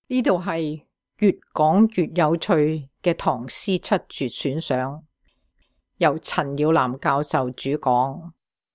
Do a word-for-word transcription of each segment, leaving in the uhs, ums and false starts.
呢度係越講越有趣嘅唐詩七絕選賞，由陳耀南教授主講。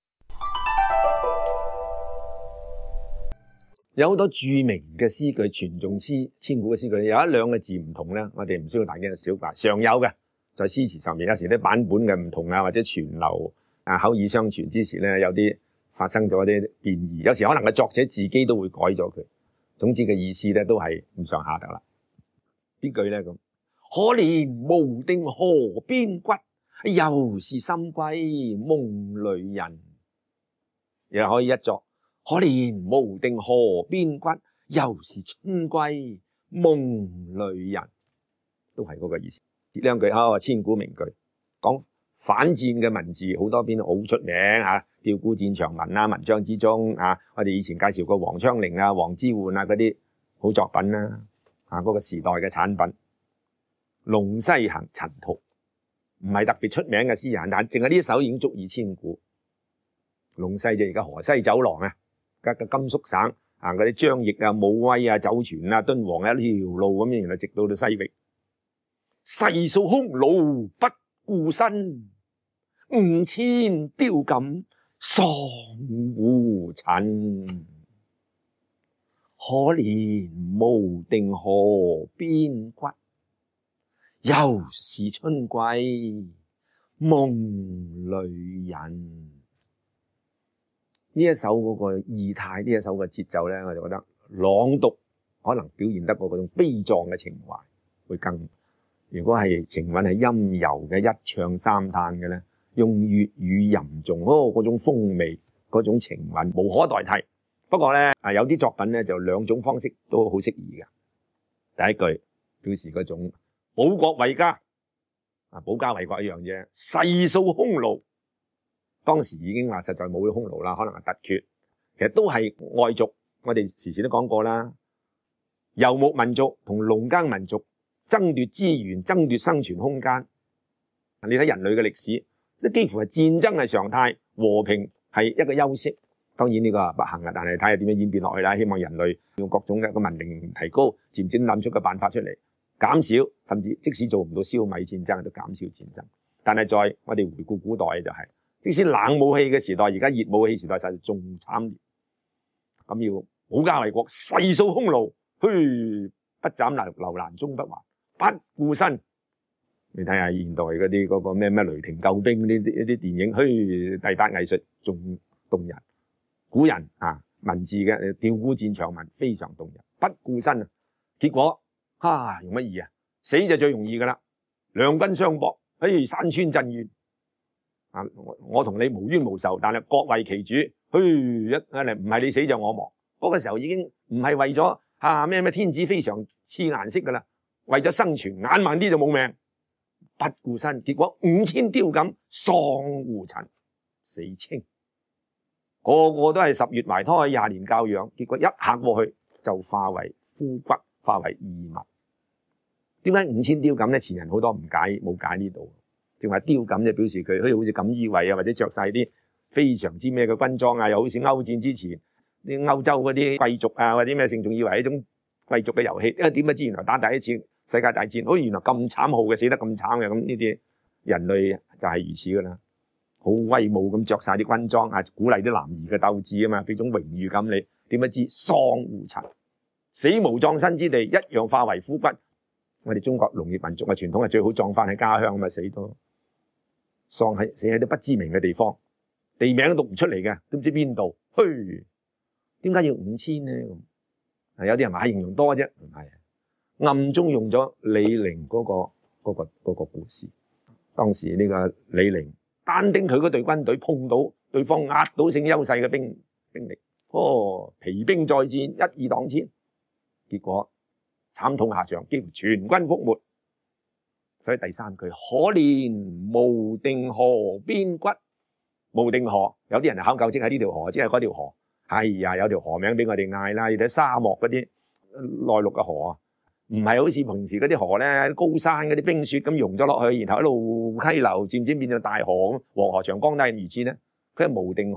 有好多著名嘅詩句、傳頌詩、千古嘅詩句，有一兩個字唔同咧，我哋唔需要大驚小怪。常有嘅在詩詞上面，有時啲版本嘅唔同啊，或者傳流啊、口耳相傳之時咧，有啲發生咗啲變異，有時可能個作者自己都會改咗佢。總之嘅意思咧，都係咁上下得啦。邊句咧咁？可憐無定河邊骨，猶是深閨夢裏人。又可以一作。可憐無定河邊骨，猶是春歸夢裏人，都係嗰個意思。呢兩句啊，千古名句，講反戰嘅文字，好多篇好出名吓，吊古戰場文啊，文章之中啊，我哋以前介紹過王昌齡啊、王之渙啊嗰啲好作品啦，啊嗰個時代嘅產品。隴西行陳陶唔係特別出名嘅詩人，但係淨係呢一首已經足以千古。隴西就而家河西走廊啊，嘅甘肅省啊，嗰啲張掖啊、武威啊、酒泉啊、敦煌啊一條路咁樣，原來直到到西域。誓掃匈奴不顧身，五千貂錦喪胡塵。可憐無定河邊骨，猶是春歸夢裏人。呢一首嗰個意態，呢一首嘅節奏咧，我就覺得朗讀可能表現得過嗰種悲壯嘅情懷會更。如果係情韻係陰柔嘅一唱三嘆嘅咧，用粵語吟誦哦嗰種風味、嗰種情韻無可代替。不過咧啊，有啲作品咧就兩種方式都好適宜嘅。第一句表示嗰種保國衛家啊，保家衛國一樣啫。誓掃匈奴。當時已經話實在冇咗匈奴啦，可能係突厥，其實都係外族。我哋時時都講過啦，游牧民族同農耕民族爭奪資源、爭奪生存空間。你睇人類嘅歷史，即幾乎係戰爭係常態，和平係一個休息。當然呢個不幸啊，但係睇下點樣演變落去啦。希望人類用各種嘅個文明提高，漸漸諗出個辦法出嚟，減少甚至即使做唔到消滅戰爭，都減少戰爭。但係在我哋回顧古代就係、是。即使冷武器嘅時代，而家熱武器時代實在仲慘烈。咁要保家衛國，誓掃匈奴，噓不斬流流難終不還，不顧身。你睇下現代嗰啲嗰個咩咩雷霆救兵呢啲一啲電影，噓帝達藝術仲動人。古人啊文字嘅吊古戰場文非常動人，不顧身啊。結果啊用乜易啊？死就最容易噶啦，兩軍相搏，嘿山川震怨。啊！我同你無冤無仇，但係各為其主。噓一唔係你死就我亡。嗰個時候已經唔係為咗啊咩咩天子非常賜顏色噶啦，為咗生存，眼慢啲就冇命，不顧身。結果五千貂錦喪胡塵，死清。個個都係十月懷胎廿年教養，結果一下過去就化為枯骨，化為異物。點解五千貂錦咧？前人好多唔解，冇解呢度。淨話貂錦就表示佢好似錦衣衛啊，或者着晒啲非常之咩嘅軍裝啊，又好似歐戰之前啲歐洲嗰啲貴族啊，或者咩性，仲以為係一種貴族嘅遊戲。因為點不知原來打第一次世界大戰，好似原來咁慘酷嘅，死得咁慘嘅。咁呢啲人類就係如此噶啦，好威武咁着晒啲軍裝啊，鼓勵啲男兒嘅鬥志啊嘛，俾種榮譽感你。點不知喪胡塵，死無葬身之地，一樣化為枯骨。我哋中國農業民族嘅傳統係最好葬翻喺家鄉，咪死多。喪喺死喺啲不知名嘅地方，地名都讀唔出嚟嘅，都唔知邊度。噓，點解要五千呢？咁有啲人話形容多啫，唔係，暗中用咗李陵嗰個嗰個嗰個故事。當時呢個李陵單丁佢嗰隊軍隊碰到對方壓倒性優勢嘅兵兵力，哦，疲兵再戰，一二擋千，結果慘痛下場，幾乎全軍覆沒。所以第三句，可憐無定河邊骨。無定河，有啲人考究即係呢條河，即係嗰條河。係啊，有條河名俾我哋嗌啦。你睇沙漠嗰啲內陸嘅河啊，唔係好似平時嗰啲河咧，高山嗰啲冰雪咁溶咗落去，然後一路溪流，漸漸變咗大河。黃河、長江都係如此咧。佢係無定河，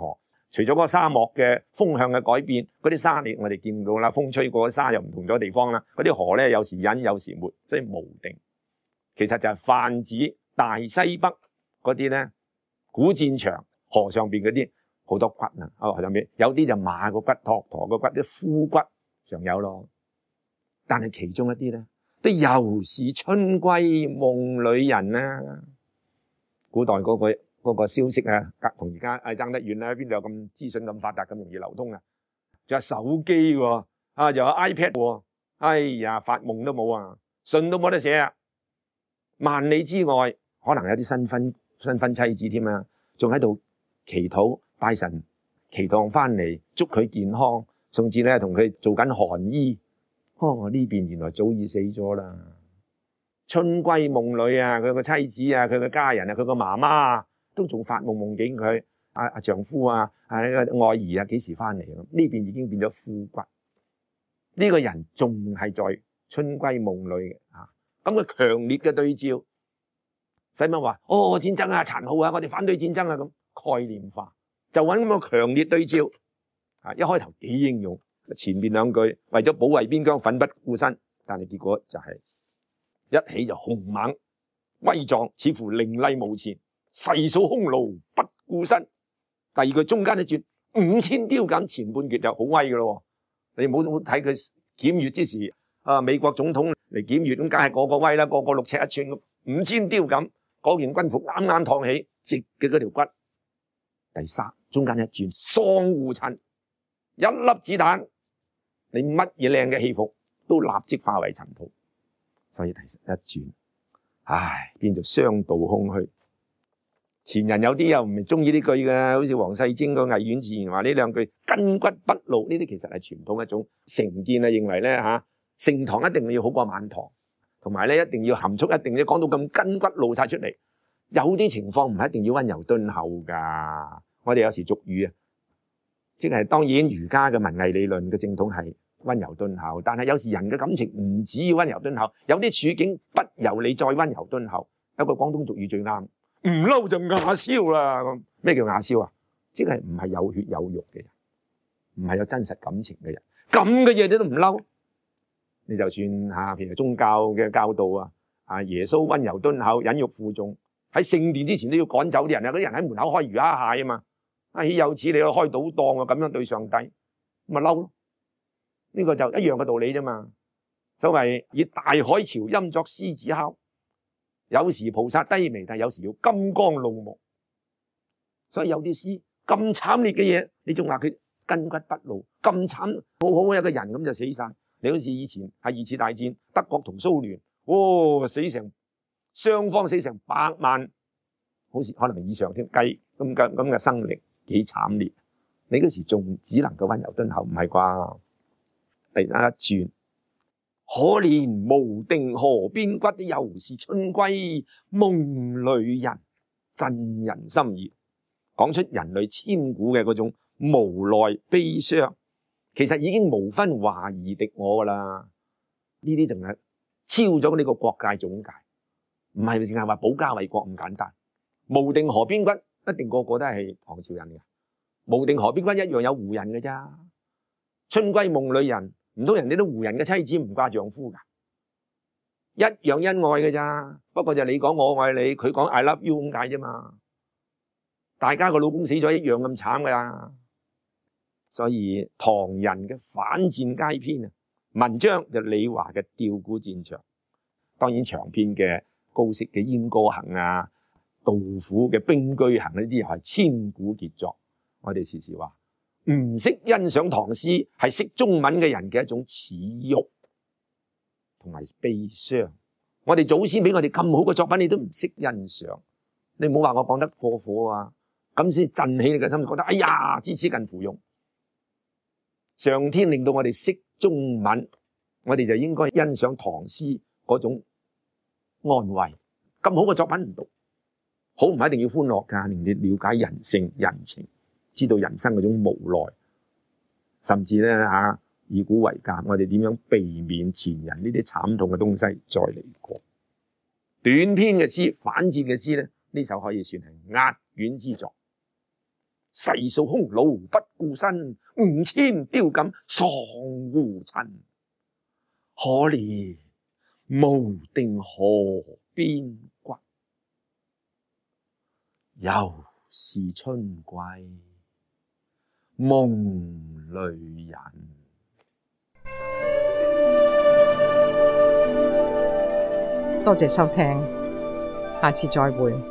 除咗嗰個沙漠嘅風向嘅改變，嗰啲沙你我哋見到啦，風吹過嘅沙又唔同咗地方啦。嗰啲河咧有時隱有時沒，所以無定。其實就係泛指大西北嗰啲咧古戰場河上邊嗰啲好多骨啊，河上邊有啲就馬個骨、駱駝個骨、啲枯骨常有咯。但係其中一啲咧都又是春閨夢裏人啊！古代嗰、嗰個。嗰個消息啊，同而家誒爭得遠啦，邊度有咁資訊咁發達咁容易流通啊？仲有手機喎，啊，仲有 iPad 喎，哎呀，發夢都冇啊，信都冇得寫啊！萬里之外，可能有啲新婚新婚妻子添啊，仲喺度祈禱拜神，祈禱翻嚟祝佢健康，甚至咧同佢做緊寒衣。哦，呢邊原來早已死咗啦。春閨夢裏啊，佢個妻子啊，佢個家人啊，佢個媽媽啊。都仲發夢夢見佢阿阿丈夫啊，啊呢個愛兒啊，幾時翻嚟？咁呢邊已經變咗枯骨，呢、這個人仲係在春閨夢裏嘅啊！咁佢強烈嘅對照，使乜話哦戰爭啊殘酷啊，我哋反對戰爭啊咁概念化，就揾咁個強烈對照啊！一開頭幾英勇，前面兩句為咗保衛邊疆奮不顧身，但係結果就係一起就兇猛威壯，似乎凌厲無前。誓數匈奴不顧身，第二句中間一轉五千雕錦，前半句就好威㗎咯。你唔好睇佢檢閱之時，啊美國總統嚟檢閱咁，梗係個個威啦，個個六尺一寸咁，五千雕錦嗰件軍服啱啱燙起，直嘅嗰條骨。第三中間一轉桑護襯，一粒子彈，你乜嘢靚嘅戲服都立即化為塵土。所以第十一轉，唉，變做商道空虛。前人有啲又唔係中意呢句嘅，好似黃世貞個《魏苑自然》話呢兩句筋骨不露，呢啲其實係傳統一種成見啊，認為咧吓盛唐一定要好過晚唐，同埋咧一定要含蓄，一定要講到咁筋骨露晒出嚟。有啲情況唔係一定要溫柔敦厚噶。我哋有時俗語啊，即係當然儒家嘅文藝理論嘅正統係溫柔敦厚，但係有時人嘅感情唔止要溫柔敦厚，有啲處境不由你再溫柔敦厚。有個廣東俗語最啱。唔嬲就亞燒啦！咁咩叫亞燒啊？即係唔係有血有肉嘅人，唔係有真實感情嘅人，咁嘅嘢你都唔嬲。你就算吓，譬如宗教嘅教導啊，啊耶穌溫柔敦厚、忍辱負重，喺聖殿之前都要趕走啲人啊！嗰啲人喺門口開魚蝦蟹啊嘛，啊豈有此理，你去開賭檔啊，咁樣對上帝，咪嬲咯？呢個就一樣嘅道理啫嘛。所謂以大海潮音作獅子哮。有時菩薩低眉，但有時要金剛怒目，所以有啲詩咁慘烈嘅嘢，你仲話佢筋骨不露，咁慘好好一個人咁就死晒。你好似以前係二次大戰，德國同蘇聯，哦死成雙方死成百萬，好似可能以上添計咁嘅咁嘅生靈，幾慘烈。你嗰時仲只能夠溫柔敦厚，唔係啩？第一轉。可憐無定河邊骨，又是春閨夢裏人，震人心弦。講出人類千古嘅嗰種無奈悲傷，其實已經無分華夷敵我噶啦。呢啲仲係超咗呢個國界總界，唔係淨係話保家衛國咁簡單。無定河邊骨一定個個都係唐朝人嘅，無定河邊骨一樣有胡人嘅咋。春閨夢裏人。唔通人哋都胡人嘅妻子唔掛丈夫噶，一樣恩愛嘅咋？不過就你講我愛你，佢講 I love you 咁解啫嘛。大家個老公死咗一樣咁慘噶啦。所以唐人嘅反戰佳篇啊，文章就李華嘅弔古戰場，當然長篇嘅高適嘅閹歌行啊，杜甫嘅兵車行呢啲又係千古傑作。我哋時時話。唔識欣賞唐詩係識中文嘅人嘅一種恥辱同埋悲傷。我哋祖先俾我哋咁好嘅作品，你都唔識欣賞，你唔好話我講得過火啊，咁先振起你嘅心，覺得哎呀，知恥近乎勇。上天令到我哋識中文，我哋就應該欣賞唐詩嗰種安慰。咁好嘅作品唔讀，好唔係一定要歡樂噶，令你了解人性人情。知道人生嗰種無奈，甚至咧吓以古為鑑，我哋點樣避免前人呢啲慘痛嘅東西再嚟過？短篇嘅詩，反戰嘅詩咧，呢首可以算係壓卷之作。 世數匈奴不顧身，五千貂錦喪胡塵。可憐無定河邊骨，猶是春季夢裡人。 多謝收聽，下次再會。